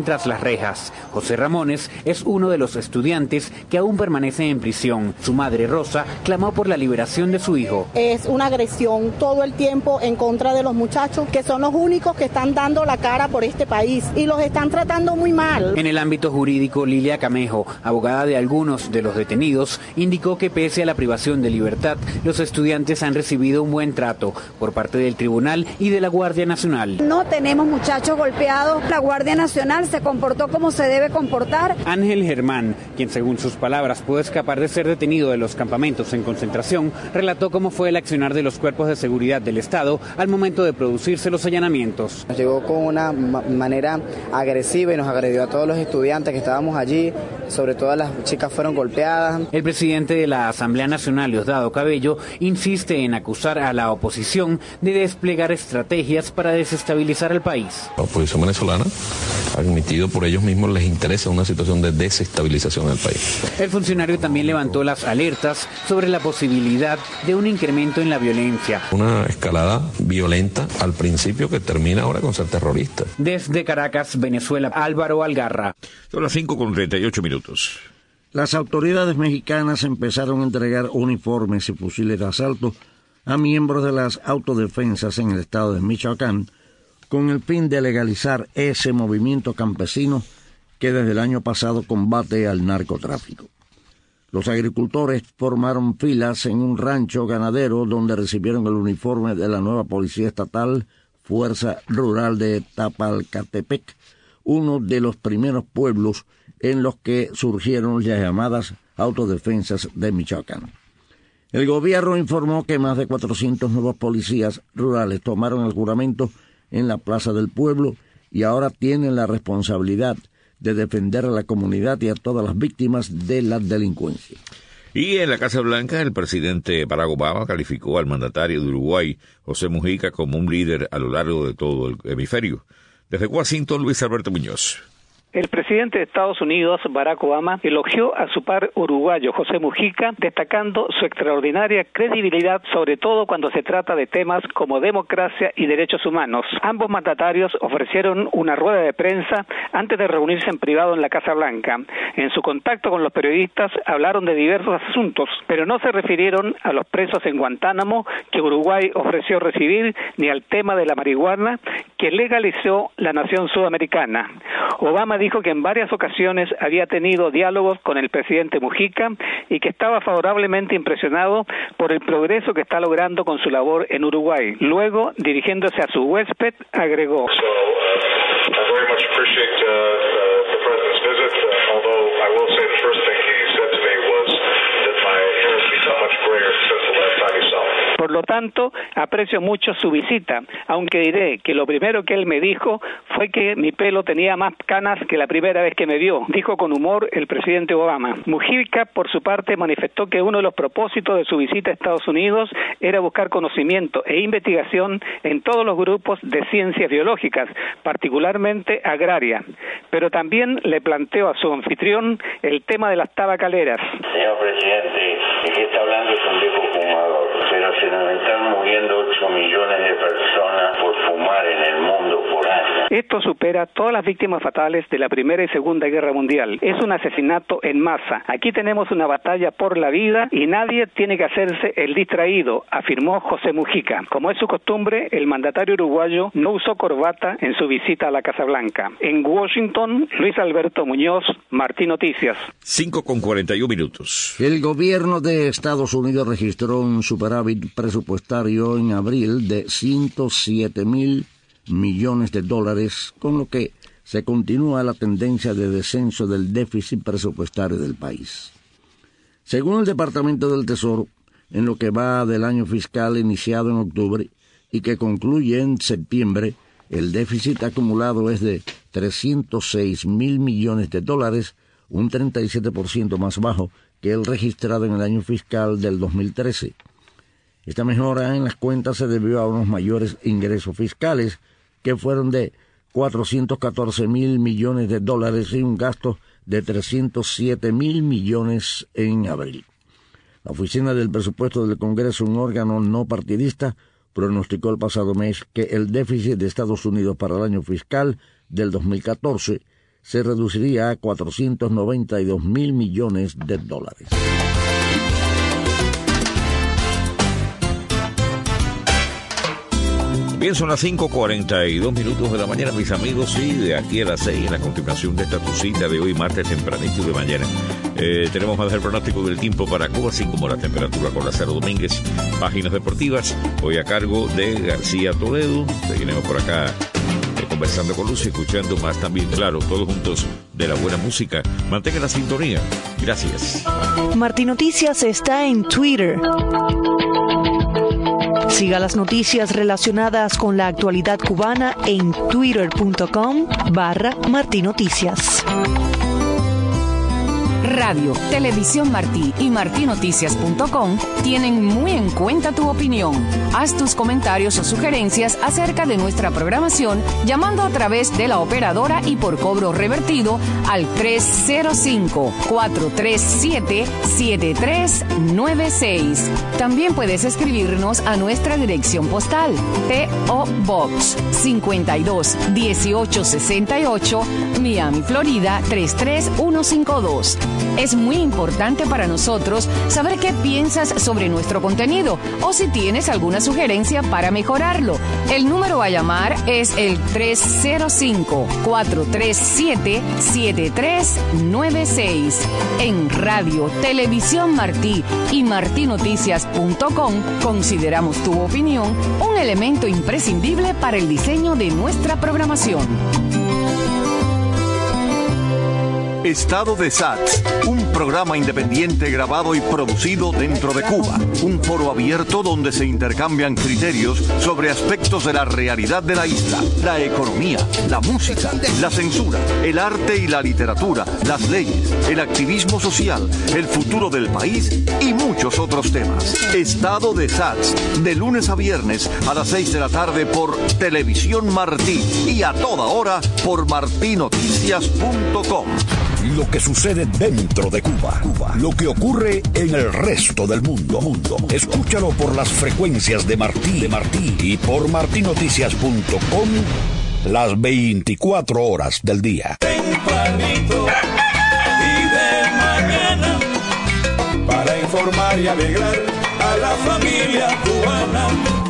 rejas. José Ramones es uno de los estudiantes que aún permanece en prisión. Su madre, Rosa, clamó por la liberación de su hijo. Es una agresión todo el tiempo en contra de los muchachos, que son los únicos que están dando la cara por este país y los están tratando muy mal. En el ámbito jurídico, Lilia Camejo, abogada de algunos de los detenidos, indicó que pese a la privación de libertad, los estudiantes han recibido un buen trato por parte del tribunal y de la Guardia Nacional. No tenemos muchachos golpeados, la Guardia Nacional se comportó como se debe comportar. Ángel Germán, quien según sus palabras pudo escapar de ser detenido de los campamentos en concentración, relató cómo fue el accionar de los cuerpos de seguridad del Estado al momento de producirse los allanamientos. Nos llegó con una ma- manera agresiva y nos agredió a todos los estudiantes que estábamos allí, sobre todo las chicas fueron golpeadas. El presidente de la Asamblea Nacional, Diosdado Cabello, insiste en acusar a la oposición de desplegar estrategias para desestabilizar el país. La oposición venezolana ha admitido por ellos mismos les interesa una situación de desestabilización del país. El funcionario también levantó las alertas sobre la posibilidad de un incremento en la violencia. Una escalada violenta al principio que termina ahora con ser terrorista. Desde Caracas, Venezuela, Álvaro Algarra. Son las cinco con treinta y ocho minutos. Las autoridades mexicanas empezaron a entregar uniformes y fusiles de asalto a miembros de las autodefensas en el estado de Michoacán con el fin de legalizar ese movimiento campesino que desde el año pasado combate al narcotráfico. Los agricultores formaron filas en un rancho ganadero donde recibieron el uniforme de la nueva Policía Estatal, Fuerza Rural de Tapalcatepec, uno de los primeros pueblos en los que surgieron las llamadas autodefensas de Michoacán. El gobierno informó que más de cuatrocientos nuevos policías rurales tomaron el juramento en la plaza del pueblo y ahora tienen la responsabilidad de defender a la comunidad y a todas las víctimas de la delincuencia. Y en la Casa Blanca, el presidente Barack Obama calificó al mandatario de Uruguay, José Mujica, como un líder a lo largo de todo el hemisferio. Desde Washington, Luis Alberto Muñoz. El presidente de Estados Unidos, Barack Obama, elogió a su par uruguayo, José Mujica, destacando su extraordinaria credibilidad, sobre todo cuando se trata de temas como democracia y derechos humanos. Ambos mandatarios ofrecieron una rueda de prensa antes de reunirse en privado en la Casa Blanca. En su contacto con los periodistas hablaron de diversos asuntos, pero no se refirieron a los presos en Guantánamo que Uruguay ofreció recibir, ni al tema de la marihuana que legalizó la nación sudamericana. Obama dijo que en varias ocasiones había tenido diálogos con el presidente Mujica y que estaba favorablemente impresionado por el progreso que está logrando con su labor en Uruguay. Luego, dirigiéndose a su huésped, agregó: Por lo tanto, aprecio mucho su visita, aunque diré que lo primero que él me dijo fue que mi pelo tenía más canas que la primera vez que me vio, dijo con humor el presidente Obama. Mujica, por su parte, manifestó que uno de los propósitos de su visita a Estados Unidos era buscar conocimiento e investigación en todos los grupos de ciencias biológicas, particularmente agraria, pero también le planteó a su anfitrión el tema de las tabacaleras. Señor presidente, el que está hablando es un viejo fumador, pero se nos están muriendo ocho millones de personas por fumar en el mundo por año. Esto supera todas las víctimas fatales de la Primera y Segunda Guerra Mundial. Es un asesinato en masa. Aquí tenemos una batalla por la vida y nadie tiene que hacerse el distraído, afirmó José Mujica. Como es su costumbre, el mandatario uruguayo no usó corbata en su visita a la Casa Blanca. En Washington, Luis Alberto Muñoz, Martín Noticias. cinco con cuarenta y un minutos. El gobierno de Estados Unidos registró un superávit presupuestario en abril de ciento siete mil millones de dólares, con lo que se continúa la tendencia de descenso del déficit presupuestario del país. Según el Departamento del Tesoro, en lo que va del año fiscal iniciado en octubre y que concluye en septiembre, el déficit acumulado es de trescientos seis mil millones de dólares, un treinta y siete por ciento más bajo que el registrado en el año fiscal del dos mil trece. Esta mejora en las cuentas se debió a unos mayores ingresos fiscales, que fueron de cuatrocientos catorce mil millones de dólares y un gasto de trescientos siete mil millones en abril. La Oficina del Presupuesto del Congreso, un órgano no partidista, pronosticó el pasado mes que el déficit de Estados Unidos para el año fiscal del dos mil catorce se reduciría a cuatrocientos noventa y dos mil millones de dólares. Bien, son las cinco cuarenta y dos minutos de la mañana, mis amigos, y de aquí a las seis, en la continuación de esta tu cita de hoy, martes tempranito de mañana. Eh, tenemos más del pronóstico del tiempo para Cuba, así como la temperatura con Lázaro Domínguez. Páginas deportivas, hoy a cargo de García Toledo. Seguiremos por acá eh, conversando con Lucy, escuchando más también, claro, todos juntos de la buena música. Mantenga la sintonía. Gracias. Martín Noticias está en Twitter. Siga las noticias relacionadas con la actualidad cubana en twitter.com barra Martín Noticias. Radio, Televisión Martí y martí noticias punto com tienen muy en cuenta tu opinión. Haz tus comentarios o sugerencias acerca de nuestra programación llamando a través de la operadora y por cobro revertido al tres cero cinco, cuatro tres siete, siete tres nueve seis. También puedes escribirnos a nuestra dirección postal P O Box cincuenta y dos dieciocho sesenta y ocho, Miami, Florida tres tres uno cinco dos. Es muy importante para nosotros saber qué piensas sobre nuestro contenido o si tienes alguna sugerencia para mejorarlo. El número a llamar es el tres cero cinco, cuatro tres siete, siete tres nueve seis. En Radio, Televisión Martí y martí noticias punto com consideramos tu opinión un elemento imprescindible para el diseño de nuestra programación. Estado de S A T S, un programa independiente grabado y producido dentro de Cuba. Un foro abierto donde se intercambian criterios sobre aspectos de la realidad de la isla, la economía, la música, la censura, el arte y la literatura, las leyes, el activismo social, el futuro del país y muchos otros temas. Estado de S A T S, de lunes a viernes a las seis de la tarde por Televisión Martí y a toda hora por martí noticias punto com. Lo que sucede dentro de Cuba, Cuba, lo que ocurre en el resto del mundo, mundo. Escúchalo por las frecuencias de Martí, de Martí y por martí noticias punto com las veinticuatro horas del día. Tempranito y de mañana para informar y alegrar a la familia cubana.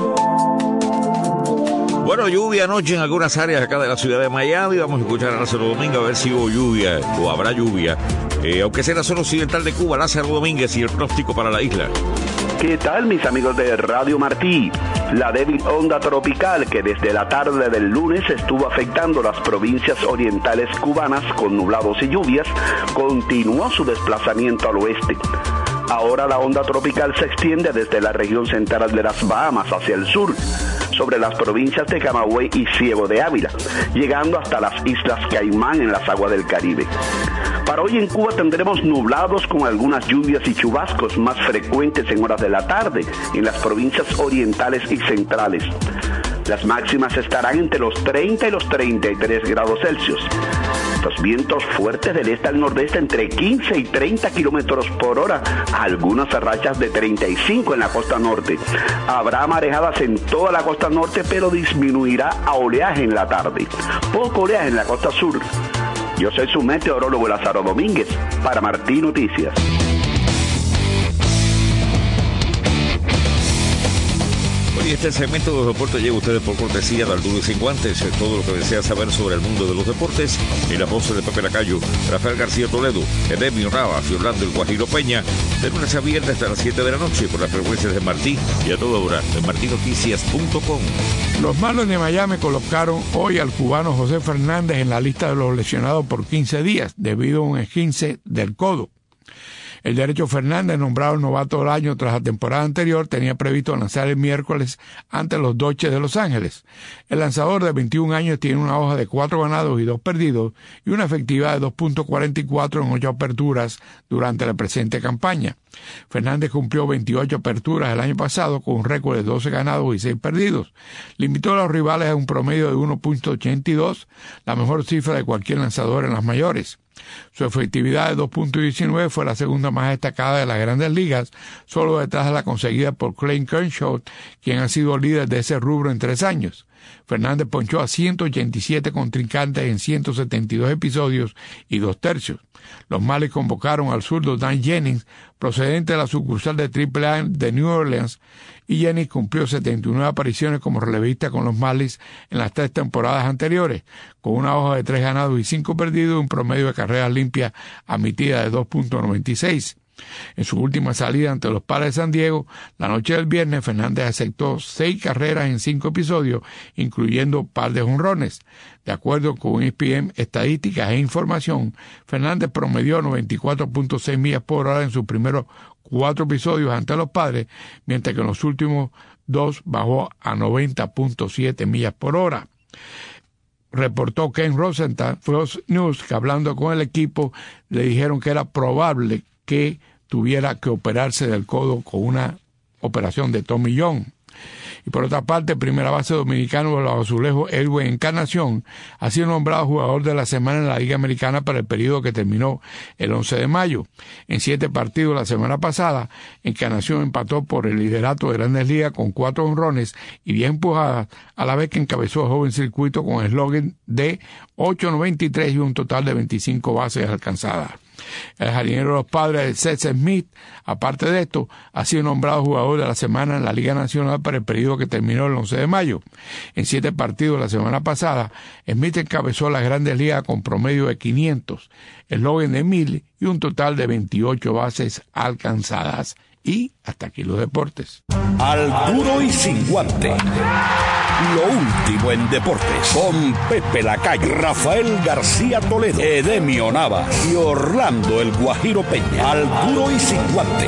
Bueno, lluvia anoche en algunas áreas acá de la ciudad de Miami. Vamos a escuchar a Lázaro Domínguez a ver si hubo lluvia o habrá lluvia. Eh, aunque sea en la zona occidental de Cuba, Lázaro Domínguez y el pronóstico para la isla. ¿Qué tal, mis amigos de Radio Martí? La débil onda tropical que desde la tarde del lunes estuvo afectando las provincias orientales cubanas con nublados y lluvias, continuó su desplazamiento al oeste. Ahora la onda tropical se extiende desde la región central de las Bahamas hacia el sur, sobre las provincias de Camagüey y Ciego de Ávila, llegando hasta las Islas Caimán en las aguas del Caribe. Para hoy en Cuba tendremos nublados con algunas lluvias y chubascos más frecuentes en horas de la tarde en las provincias orientales y centrales. Las máximas estarán entre los treinta y los treinta y tres grados Celsius. Los vientos fuertes del este al nordeste entre quince y treinta kilómetros por hora, algunas rachas de treinta y cinco en la costa norte. Habrá marejadas en toda la costa norte, pero disminuirá a oleaje en la tarde. Poco oleaje en la costa sur. Yo soy su meteorólogo Lázaro Domínguez para Martí Noticias. Y este segmento de los deportes llega a ustedes por cortesía de Arturo y Cincuantes. Todo lo que desea saber sobre el mundo de los deportes en la voz de Pepe Lacayo, Rafael García Toledo, Edemio Navas y Orlando El Guajiro Peña, de lunes a viernes hasta las siete de la noche por las frecuencias de Martí y a toda hora en martí noticias punto com. Los Marlins de Miami colocaron hoy al cubano José Fernández en la lista de los lesionados por quince días debido a un esguince del codo. El derecho Fernández, nombrado el novato del año tras la temporada anterior, tenía previsto lanzar el miércoles ante los Dodgers de Los Ángeles. El lanzador de veintiún años tiene una hoja de cuatro ganados y dos perdidos y una efectividad de dos punto cuarenta y cuatro en ocho aperturas durante la presente campaña. Fernández cumplió veintiocho aperturas el año pasado con un récord de doce ganados y seis perdidos. Limitó a los rivales a un promedio de uno punto ochenta y dos, la mejor cifra de cualquier lanzador en las mayores. Su efectividad de dos punto diecinueve fue la segunda más destacada de las Grandes Ligas, solo detrás de la conseguida por Clayton Kershaw, quien ha sido líder de ese rubro en tres años. Fernández ponchó a ciento ochenta y siete contrincantes en ciento setenta y dos episodios y dos tercios. Los Marlins convocaron al zurdo Dan Jennings, procedente de la sucursal de triple A de New Orleans, y Jennings cumplió setenta y nueve apariciones como relevista con los Marlins en las tres temporadas anteriores, con una hoja de tres ganados y cinco perdidos y un promedio de carreras limpias admitida de dos punto noventa y seis. En su última salida ante los Padres de San Diego, la noche del viernes, Fernández aceptó seis carreras en cinco episodios, incluyendo par de jonrones. De acuerdo con E S P N Estadísticas e Información, Fernández promedió noventa y cuatro punto seis millas por hora en sus primeros cuatro episodios ante los Padres, mientras que en los últimos dos bajó a noventa punto siete millas por hora. Reportó Ken Rosenthal, Fox News, que hablando con el equipo le dijeron que era probable que tuviera que operarse del codo con una operación de Tommy John. Y por otra parte, el primera base dominicano de los azulejos, Edwin Encarnación, ha sido nombrado jugador de la semana en la Liga Americana para el periodo que terminó el once de mayo. En siete partidos la semana pasada, Encarnación empató por el liderato de Grandes Ligas con cuatro honrones y diez empujadas, a la vez que encabezó el joven circuito con el eslogan de ocho noventa y tres y un total de veinticinco bases alcanzadas. El jardinero de los Padres, Seth Smith, aparte de esto, ha sido nombrado jugador de la semana en la Liga Nacional para el periodo que terminó el once de mayo. En siete partidos la semana pasada, Smith encabezó las Grandes Ligas con promedio de quinientos, eslogan de mil y un total de veintiocho bases alcanzadas. Y hasta aquí los deportes. Al duro y sin guante. Lo último en deportes, con Pepe Lacayo, Rafael García Toledo, Edemio Navas y Orlando el Guajiro Peña. Al duro y sin guante.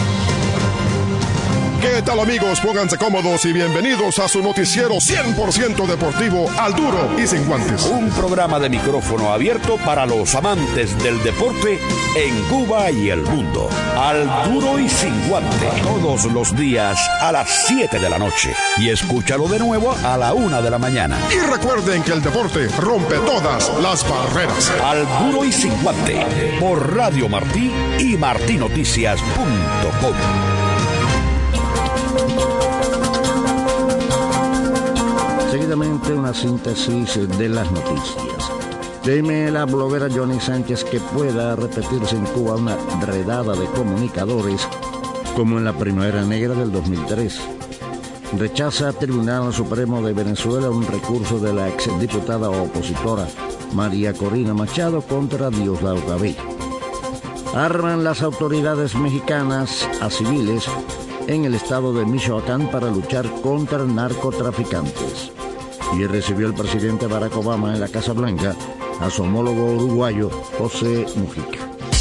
¿Qué tal, amigos? Pónganse cómodos y bienvenidos a su noticiero cien por ciento deportivo, Al duro y sin guantes. Un programa de micrófono abierto para los amantes del deporte en Cuba y el mundo. Al duro y sin guante, todos los días a las siete de la noche. Y escúchalo de nuevo a la una de la mañana. Y recuerden que el deporte rompe todas las barreras. Al duro y sin guante, por Radio Martí y martí noticias punto com. Seguidamente una síntesis de las noticias. Teme la bloguera Johnny Sánchez que pueda repetirse en Cuba una redada de comunicadores como en la Primavera Negra del dos mil tres. Rechaza Tribunal Supremo de Venezuela un recurso de la exdiputada opositora María Corina Machado contra Diosdado Cabello. Arman las autoridades mexicanas a civiles en el estado de Michoacán para luchar contra narcotraficantes. Y recibió el presidente Barack Obama en la Casa Blanca a su homólogo uruguayo José Mujica.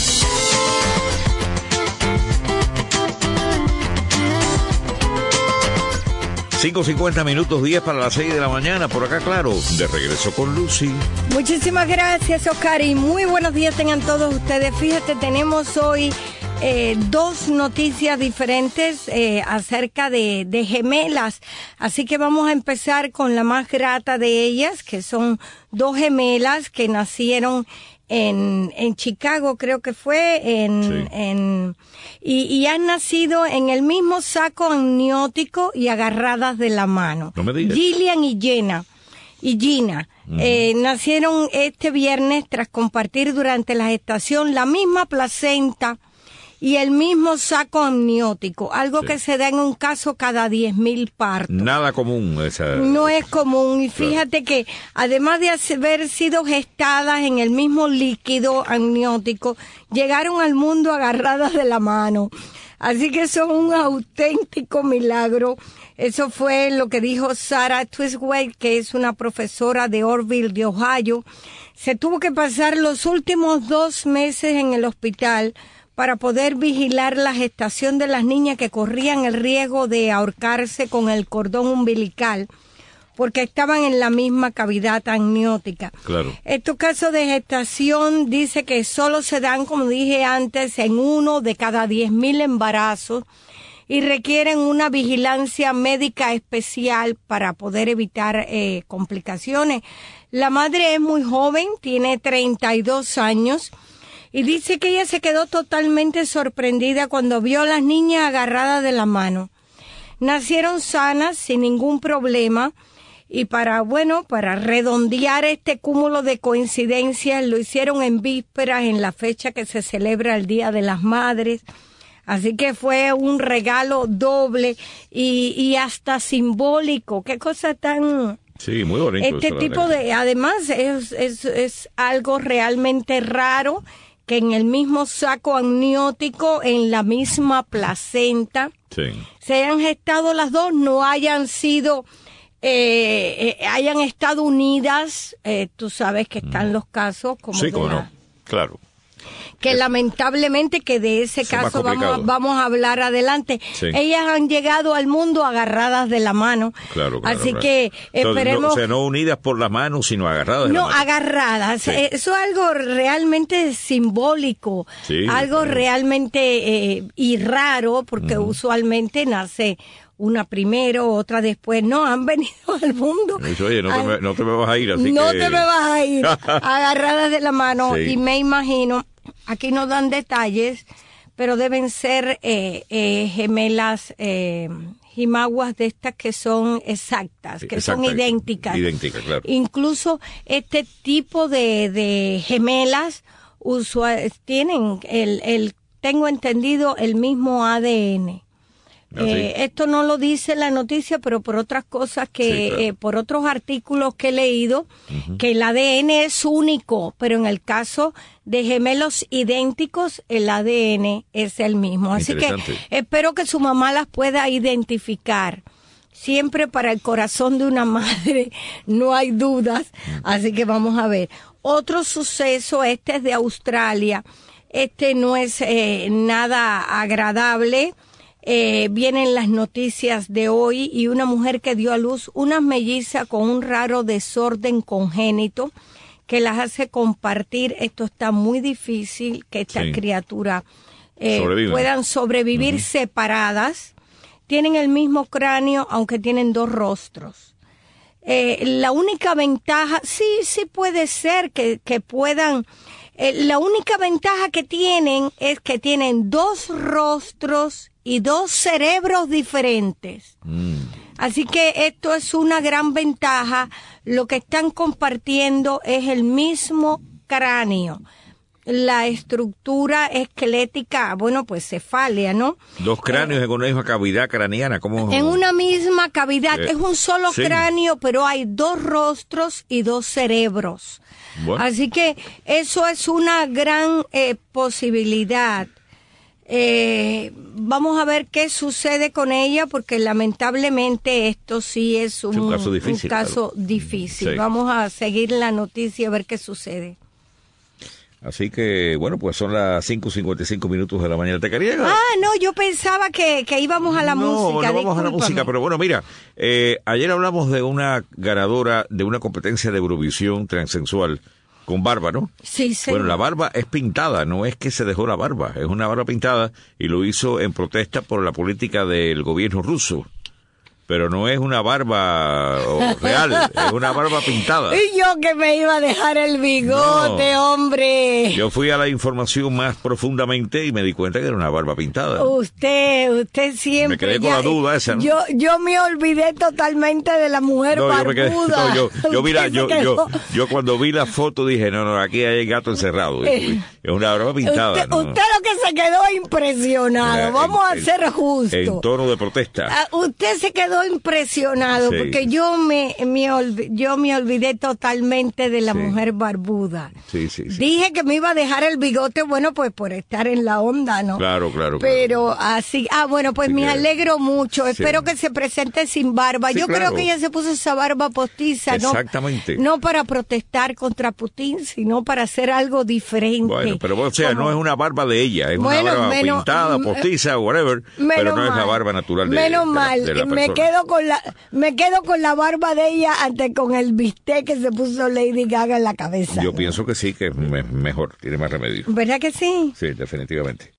cinco cincuenta minutos, diez para las seis de la mañana, por acá, claro, de regreso con Lucy. Muchísimas gracias, Oscar, y muy buenos días tengan todos ustedes. Fíjate, tenemos hoy Eh, dos noticias diferentes eh, acerca de, de gemelas, así que vamos a empezar con la más grata de ellas, que son dos gemelas que nacieron en, en Chicago, creo que fue, en, sí. en y, y han nacido en el mismo saco amniótico y agarradas de la mano. No me digas. Gillian y Jenna. Y Gina, uh-huh. eh, nacieron este viernes tras compartir durante la gestación la misma placenta y el mismo saco amniótico, algo sí. que se da en un caso cada diez mil partos. Nada común. Esa... No es común, y fíjate claro. que además de haber sido gestadas en el mismo líquido amniótico, llegaron al mundo agarradas de la mano. Así que eso es un auténtico milagro. Eso fue lo que dijo Sarah Twiswell, que es una profesora de Orville, de Ohio. Se tuvo que pasar los últimos dos meses en el hospital para poder vigilar la gestación de las niñas que corrían el riesgo de ahorcarse con el cordón umbilical, porque estaban en la misma cavidad amniótica. Claro. Estos casos de gestación dice que solo se dan, como dije antes, en uno de cada diez mil embarazos y requieren una vigilancia médica especial para poder evitar eh, complicaciones. La madre es muy joven, tiene treinta y dos años, y dice que ella se quedó totalmente sorprendida cuando vio a las niñas agarradas de la mano. Nacieron sanas, sin ningún problema, Y para, bueno, para redondear este cúmulo de coincidencias, lo hicieron en vísperas, en la fecha que se celebra el Día de las Madres. Así que fue un regalo doble y, y hasta simbólico. Qué cosa tan... Sí, muy bonito. Este tipo de... Además, es, es, es algo realmente raro que en el mismo saco amniótico, en la misma placenta, sí, se hayan gestado las dos, no hayan sido... Eh, eh, hayan estado unidas, eh, tú sabes que están los casos como sí, de cómo la, no, claro, que es, lamentablemente que de ese caso vamos, vamos a hablar adelante. Sí. Ellas han llegado al mundo agarradas de la mano, claro, claro, así claro. que esperemos. No, o sea, no unidas por las manos, sino agarradas de no, la mano. agarradas. Sí. Eso es algo realmente simbólico, sí, algo sí. realmente eh, y raro, porque uh-huh. usualmente nace una primero, otra después. No, han venido al mundo. Oye, no te, me, no te me vas a ir, así no que... te me vas a ir, agarradas de la mano. Sí. Y me imagino, aquí no dan detalles, pero deben ser eh, eh, gemelas, eh, jimaguas de estas que son exactas, que Exacta, son idénticas. Idénticas, claro. Incluso este tipo de, de gemelas usual, tienen, el, el, tengo entendido, el mismo A D N. Eh, esto no lo dice la noticia, pero por otras cosas que, sí, claro. eh, por otros artículos que he leído, uh-huh. que el A D N es único, pero en el caso de gemelos idénticos, el A D N es el mismo. Así que espero que su mamá las pueda identificar. Siempre para el corazón de una madre no hay dudas, así que vamos a ver. Otro suceso, este es de Australia, este no es eh, nada agradable. Eh, vienen las noticias de hoy y una mujer que dio a luz unas mellizas con un raro desorden congénito que las hace compartir. Esto está muy difícil, que esta sí. criatura eh, puedan sobrevivir uh-huh. separadas. Tienen el mismo cráneo, aunque tienen dos rostros. Eh, la única ventaja, sí, sí puede ser que, que puedan... Eh, la única ventaja que tienen es que tienen dos rostros y dos cerebros diferentes. Mm. Así que esto es una gran ventaja. Lo que están compartiendo es el mismo cráneo. La estructura esquelética, bueno, pues cefalia, ¿no? Dos cráneos eh, en una misma cavidad craneana, ¿cómo? En una misma cavidad, eh, es un solo sí. cráneo, pero hay dos rostros y dos cerebros. Bueno. Así que eso es una gran eh, posibilidad. Eh, vamos a ver qué sucede con ella, porque lamentablemente esto sí es un, es un caso difícil. Un caso claro. difícil. Sí. Vamos a seguir la noticia a ver qué sucede. Así que, bueno, pues son las cinco cincuenta y cinco minutos de la mañana. ¿Te quería? Ah, no, yo pensaba que, que íbamos a la no, música. No, no vamos discúlpame. a la música, pero bueno, mira, eh, ayer hablamos de una ganadora de una competencia de Eurovisión transexual con barba, ¿no? Sí, sí. Bueno, la barba es pintada, no es que se dejó la barba, es una barba pintada y lo hizo en protesta por la política del gobierno ruso. Pero no es una barba real, es una barba pintada. Y yo que me iba a dejar el bigote, no. hombre. Yo fui a la información más profundamente y me di cuenta que era una barba pintada. Usted, usted siempre... Me quedé con ya, la duda esa, ¿no? Yo, yo me olvidé totalmente de la mujer no, barbuda. Yo, me quedé, no, yo, yo, mira, yo, yo, yo cuando vi la foto dije, no, no, aquí hay gato encerrado. Eh, es una barba pintada. Usted, no, usted lo que se quedó impresionado, eh, vamos en, a ser justos. En tono de protesta. Uh, usted se quedó impresionado sí. porque yo me, me olvidé, yo me olvidé totalmente de la sí. mujer barbuda. Sí, sí, sí. Dije que me iba a dejar el bigote, bueno, pues por estar en la onda, ¿no? Claro, claro. Pero claro. así, ah, bueno, pues sí, me claro. alegro mucho. Sí. Espero que se presente sin barba. Sí, yo claro. creo que ella se puso esa barba postiza, ¿no? Exactamente. No para protestar contra Putin, sino para hacer algo diferente. Bueno, pero o sea, Como... no es una barba de ella, es bueno, una barba menos, pintada, postiza, whatever, pero no mal. es la barba natural de, menos de, mal. de, la, de la me persona. quedo con la me quedo con la barba de ella antes con el bistec que se puso Lady Gaga en la cabeza. Yo pienso que sí, que es me, mejor, tiene más remedio. ¿Verdad que sí? Sí, definitivamente.